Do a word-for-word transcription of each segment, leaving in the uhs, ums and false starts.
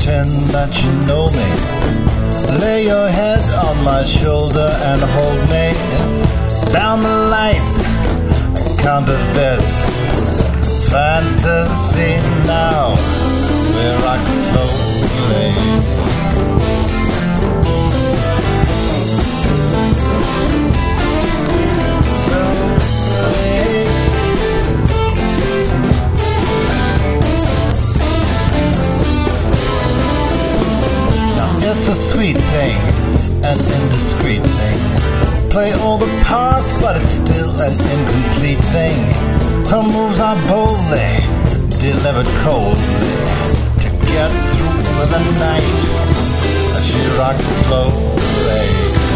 pretend that you know me. Lay your head on my shoulder and hold me. Down the lights, count to this. Fantasy now, we rock slowly. It's a sweet thing, an indiscreet thing. Play all the parts, but it's still an incomplete thing. Her moves are boldly delivered coldly to get through the night as she rocks slowly.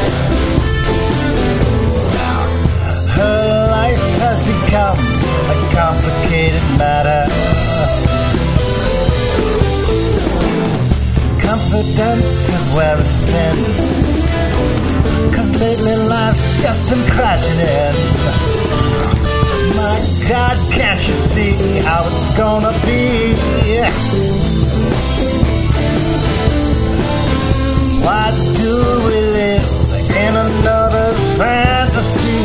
Her life has become a complicated matter. Confidence is wearing thin, 'cause lately life's just been crashing in. My God, can't you see how it's gonna be? Why do we live in another's fantasy?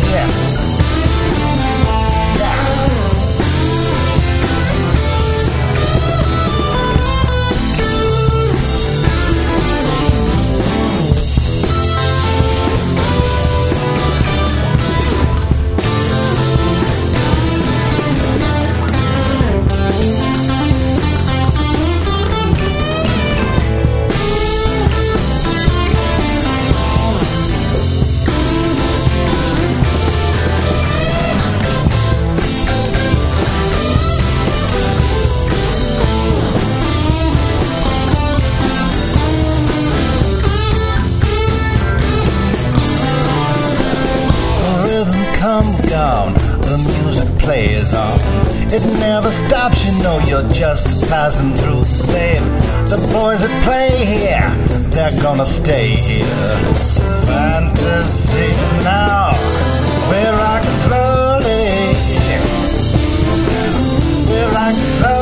Come down, the music plays on. It never stops, you know you're just passing through, babe. The boys that play here, they're gonna stay here. Fantasy now, we rock slowly. We rock slowly.